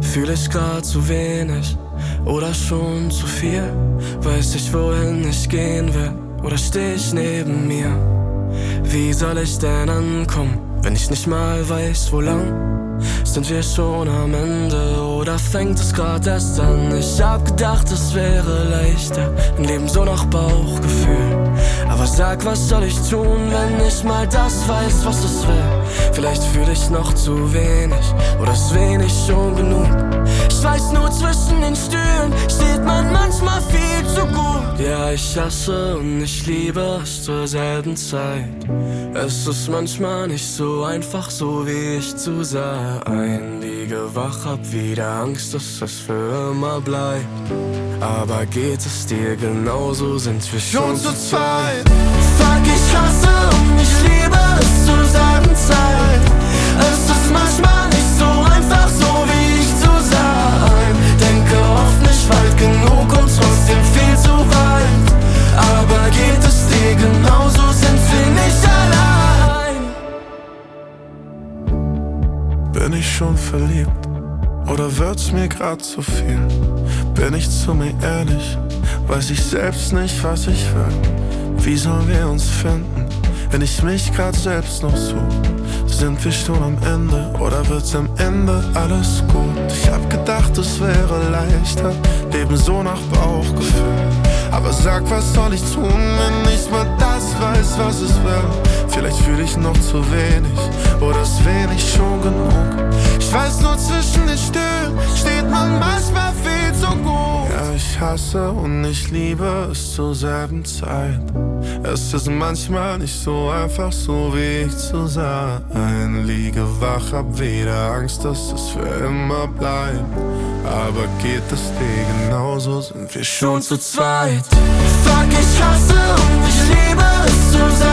Fühl ich grad zu wenig oder schon zu viel? Weiß ich, wohin ich gehen will, oder steh ich neben mir? Wie soll ich denn ankommen, wenn ich nicht mal weiß, wo lang? Sind wir schon am Ende oder fängt es grad erst an? Ich hab gedacht, es wäre leichter, ein Leben so nach Bauchgefühl. Aber sag, was soll ich tun, wenn ich mal das weiß, was es will? Vielleicht fühl ich noch zu wenig oder ist wenig schon genug? Ich weiß nur, zwischen den Stühlen steht man manchmal viel zu gut. Ja, ich hasse und ich liebe es zur selben Zeit. Es ist manchmal nicht so einfach, so wie ich zu sein. Liege wach, hab wieder Angst, dass es für immer bleibt. Aber geht es dir genauso, sind wir schon zu zweit. Fuck, ich hasse und ich liebe es zur selben Zeit. Es ist manchmal nicht so einfach, so wie ich zu sein. Denke oft nicht weit genug und trotzdem viel zu weit. Aber geht es dir genauso, sind wir nicht allein. Bin ich schon verliebt? Oder wird's mir grad zu viel? Bin ich zu mir ehrlich? Weiß ich selbst nicht, was ich will. Wie sollen wir uns finden, wenn ich mich grad selbst noch such? Sind wir schon am Ende oder wird's am Ende alles gut? Ich hab gedacht, es wäre leichter, Leben so nach Bauchgefühl. Aber sag, was soll ich tun, wenn ich mal das weiß, was es will? Vielleicht fühl ich noch zu wenig oder ist wenig schon genug? Ich weiß nur, zwischen den Stühlen steht man manchmal viel zu gut. Ja, ich hasse und ich liebe es zur selben Zeit. Es ist manchmal nicht so einfach, so wie ich zu sein. Liege wach, hab wieder Angst, dass es für immer bleibt. Aber geht es dir genauso, sind wir schon zu zweit. Fuck, ich hasse und ich liebe es zu sein.